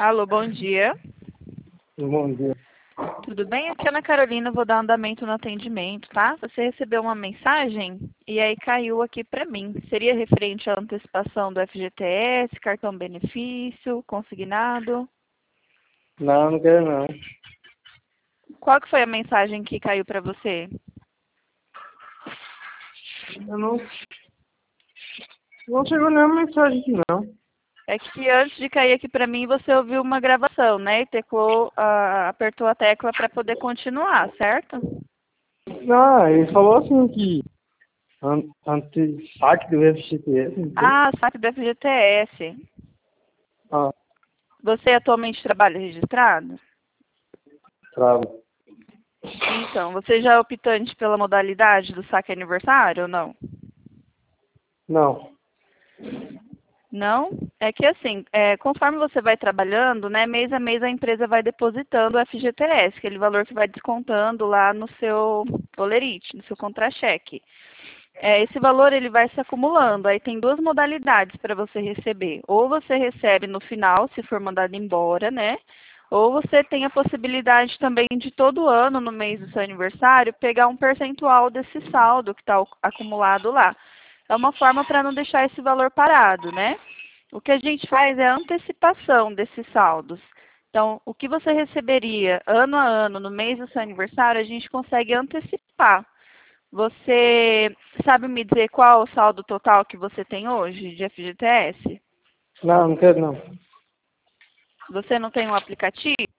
Alô, bom dia. Bom dia. Tudo bem? Aqui é a Ana Carolina, vou dar andamento no atendimento, tá? Você recebeu uma mensagem e aí caiu aqui para mim. Seria referente à antecipação do FGTS, cartão benefício, consignado? Não, não quero não. Qual que foi a mensagem que caiu para você? Eu não chegou nenhuma mensagem aqui não. É que antes de cair aqui para mim, você ouviu uma gravação, né? E apertou a tecla para poder continuar, certo? Não, ele falou assim que anti-saque do FGTS, não sei. Ah, saque do FGTS. Ah, Você atualmente trabalha registrado? trava. Então, você já é optante pela modalidade do saque aniversário ou não? Não. Não? É que assim, conforme você vai trabalhando, né, mês a mês a empresa vai depositando o FGTS, aquele valor que vai descontando lá no seu olerite, no seu contra-cheque. Esse valor ele vai se acumulando. Aí tem duas modalidades para você receber. Ou você recebe no final, se for mandado embora, né? Ou você tem a possibilidade também de todo ano, no mês do seu aniversário, pegar um percentual desse saldo que está acumulado lá. É uma forma para não deixar esse valor parado, né? O que a gente faz é a antecipação desses saldos. Então, o que você receberia ano a ano no mês do seu aniversário, a gente consegue antecipar. Você sabe me dizer qual o saldo total que você tem hoje de FGTS? Não, não quero não. Você não tem um aplicativo?